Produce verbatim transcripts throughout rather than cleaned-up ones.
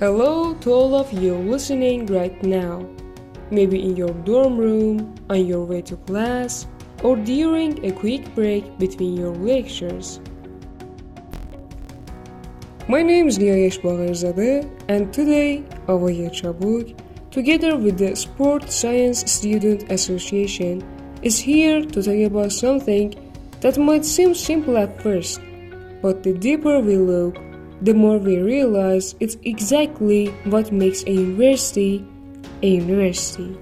Hello to all of you listening right now. Maybe in your dorm room, on your way to class, or during a quick break between your lectures. My name is Niyayesh Bagherzadeh, and today Avaya Chabuk, together with the Sport Science Student Association, is here to talk about something that might seem simple at first, but the deeper we look, the more we realize it's exactly what makes a university a university.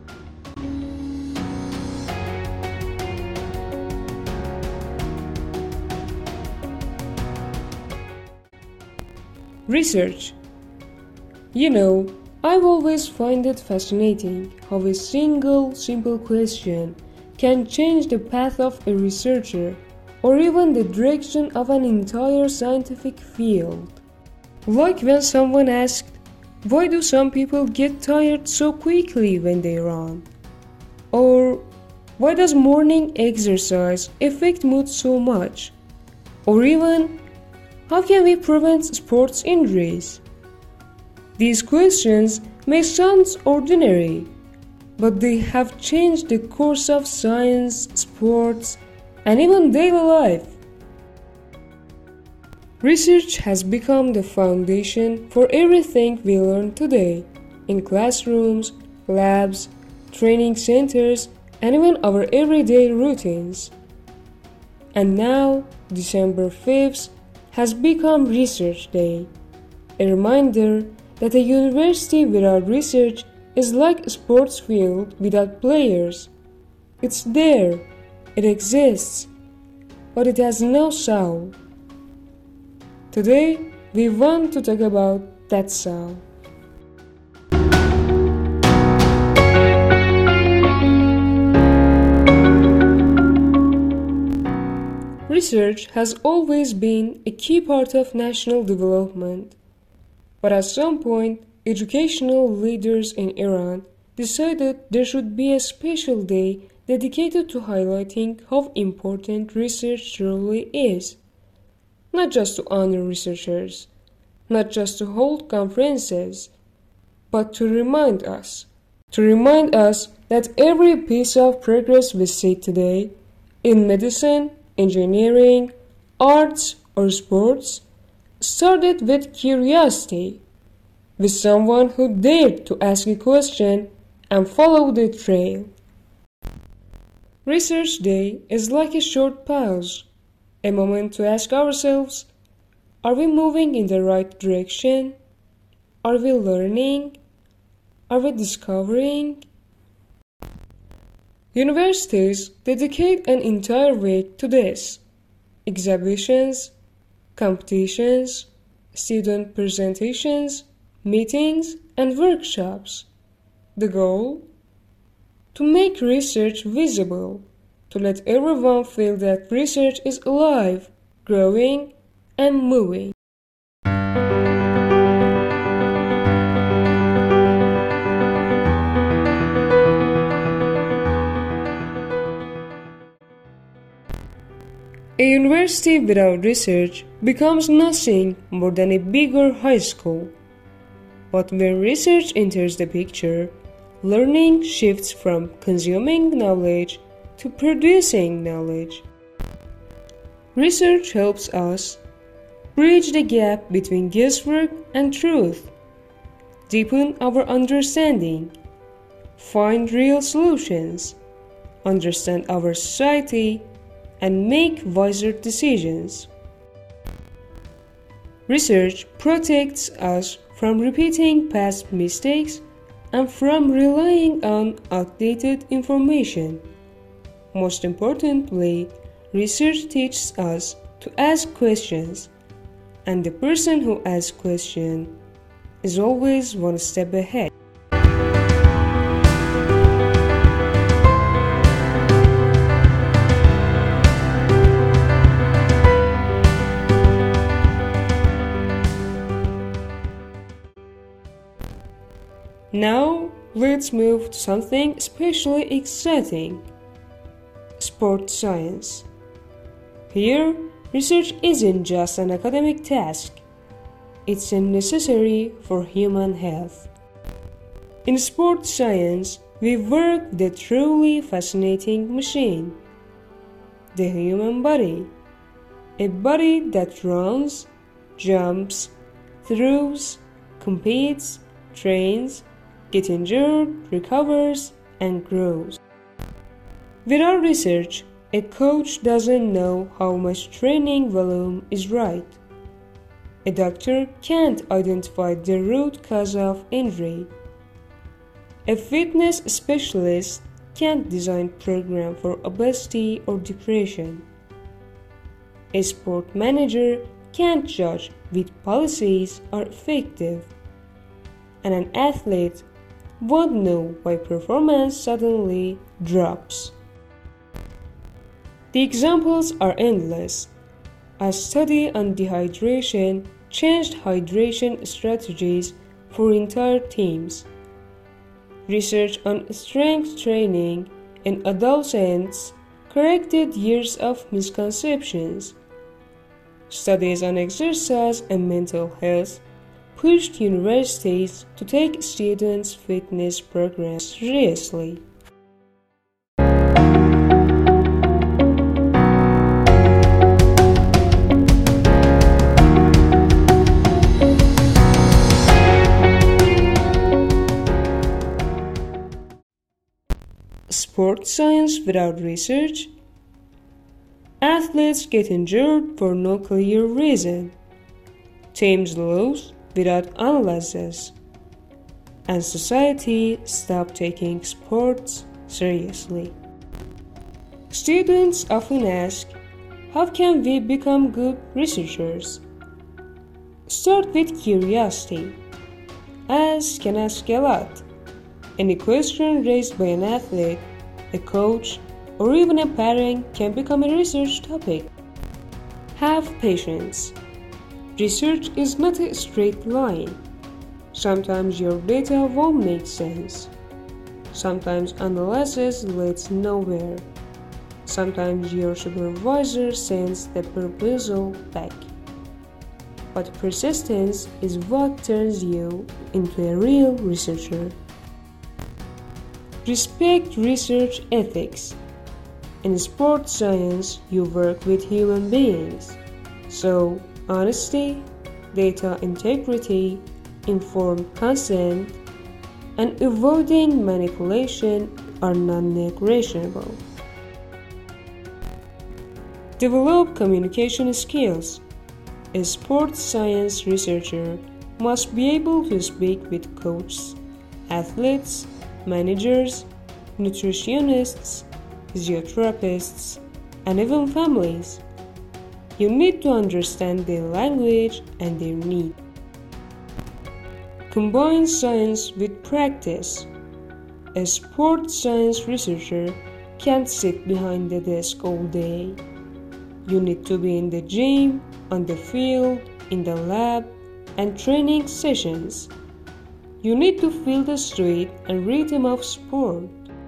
Research. You know, I've always found it fascinating how a single simple question can change the path of a researcher or even the direction of an entire scientific field. Like when someone asked, why do some people get tired so quickly when they run? Or why does morning exercise affect mood so much? Or even, how can we prevent sports injuries? These questions may sound ordinary, but they have changed the course of science, sports, and even daily life. Research has become the foundation for everything we learn today in classrooms, labs, training centers, and even our everyday routines. And now, December fifth has become Research Day, a reminder that a university without research is like a sports field without players. It's there, it exists, but it has no soul. Today, we want to talk about that soul. Research has always been a key part of national development, but at some point, educational leaders in Iran decided there should be a special day dedicated to highlighting how important research truly is. Not just to honor researchers, not just to hold conferences, but to remind us, to remind us that every piece of progress we see today in medicine, engineering, arts, or sports started with curiosity, with someone who dared to ask a question and follow the trail. Research Day is like a short pause, a moment to ask ourselves, are we moving in the right direction? Are we learning? Are we discovering? Universities dedicate an entire week to this. Exhibitions, competitions, student presentations, meetings, and workshops. The goal? To make research visible, to let everyone feel that research is alive, growing, and moving. A university without research becomes nothing more than a bigger high school. But when research enters the picture, learning shifts from consuming knowledge to producing knowledge. Research helps us bridge the gap between guesswork and truth, deepen our understanding, find real solutions, understand our society, and make wiser decisions. Research protects us from repeating past mistakes and from relying on outdated information. Most importantly, research teaches us to ask questions, and the person who asks questions is always one step ahead. Now, let's move to something especially exciting: sports science. Here, research isn't just an academic task. it's necessary for human health. In sports science, we work with a truly fascinating machine, the human body. A body that runs, jumps, throws, competes, trains, gets injured, recovers, and grows. Without research, a coach doesn't know how much training volume is right. A doctor can't identify the root cause of injury. A fitness specialist can't design program for obesity or depression. A sport manager can't judge which policies are effective. And an athlete won't know why performance suddenly drops. The examples are endless. A study on dehydration changed hydration strategies for entire teams. Research on strength training in adolescents corrected years of misconceptions. Studies on exercise and mental health pushed universities to take students' fitness programs seriously. Sports science without research? Athletes get injured for no clear reason. Teams lose without analysis. And society stops taking sports seriously. Students often ask, how can we become good researchers? Start with curiosity. Ask and ask a lot. Any question raised by an athlete, a coach, or even a parent can become a research topic. Have patience. Research is not a straight line. Sometimes your data won't make sense. Sometimes analysis leads nowhere. Sometimes your supervisor sends the proposal back. But persistence is what turns you into a real researcher. Respect research ethics. In sports science, you work with human beings. So, honesty, data integrity, informed consent, and avoiding manipulation are non-negotiable. Develop communication skills. A sports science researcher must be able to speak with coaches, athletes, managers, nutritionists, physiotherapists, and even families. You need to understand their language and their needs. Combine science with practice. A sports science researcher can't sit behind the desk all day. You need to be in the gym, on the field, in the lab, and training sessions. You need to feel the street and rhythm of sport.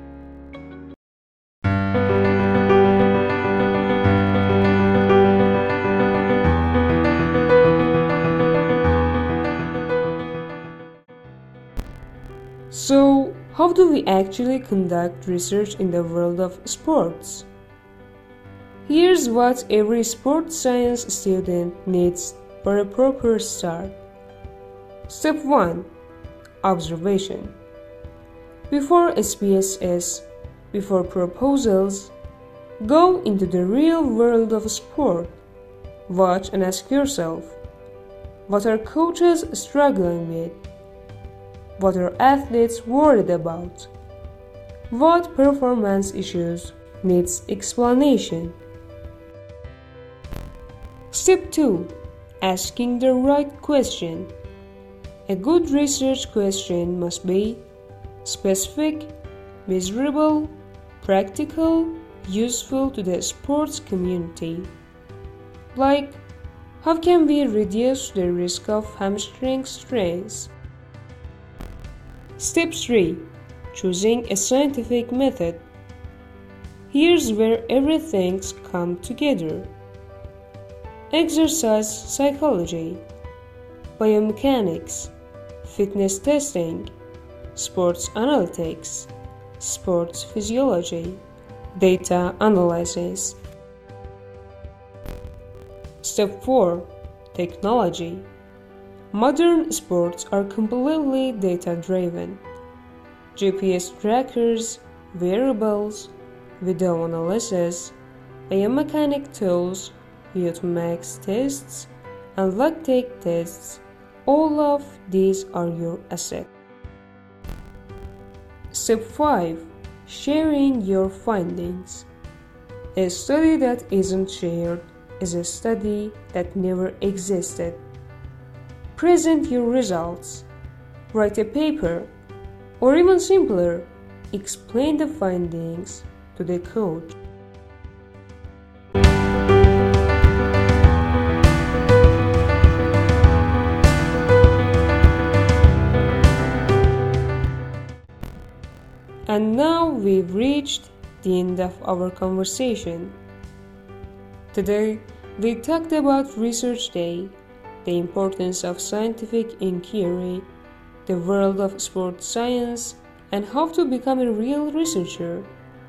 So, how do we actually conduct research in the world of sports? Here's what every sports science student needs for a proper start. Step one. Observation. Before S P S S, before proposals, go into the real world of sport. Watch and ask yourself, what are coaches struggling with? What are athletes worried about? What performance issues needs explanation? Step two. Asking the right question. A good research question must be specific, measurable, practical, useful to the sports community. Like, how can we reduce the risk of hamstring strains? Step three. Choosing a scientific method. Here's where everything comes together. Exercise psychology. biomechanics, fitness testing, sports analytics, sports physiology, data analysis. Step four. Technology. Modern sports are completely data-driven. G P S trackers, wearables, video analysis, biomechanic tools, V O two max tests, and lactate tests, all of these are your asset. Step five. Sharing your findings. A study that isn't shared is a study that never existed. Present your results. Write a paper, or even simpler, explain the findings to the coach. And now we've reached the end of our conversation. Today, we talked about Research Day, the importance of scientific inquiry, the world of sports science, and how to become a real researcher.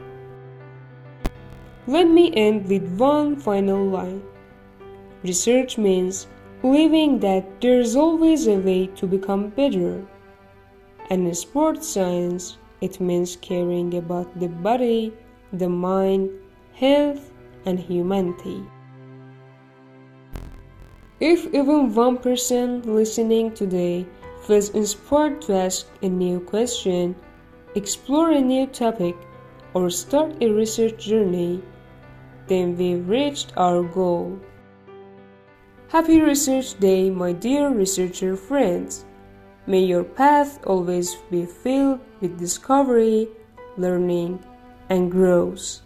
Let me end with one final line. Research means believing that there's always a way to become better. And in sports science, it means caring about the body, the mind, health, and humanity. If even one person listening today feels inspired to ask a new question, explore a new topic, or start a research journey, then we've reached our goal. Happy Research Day, my dear researcher friends! May your path always be filled with discovery, learning, and growth.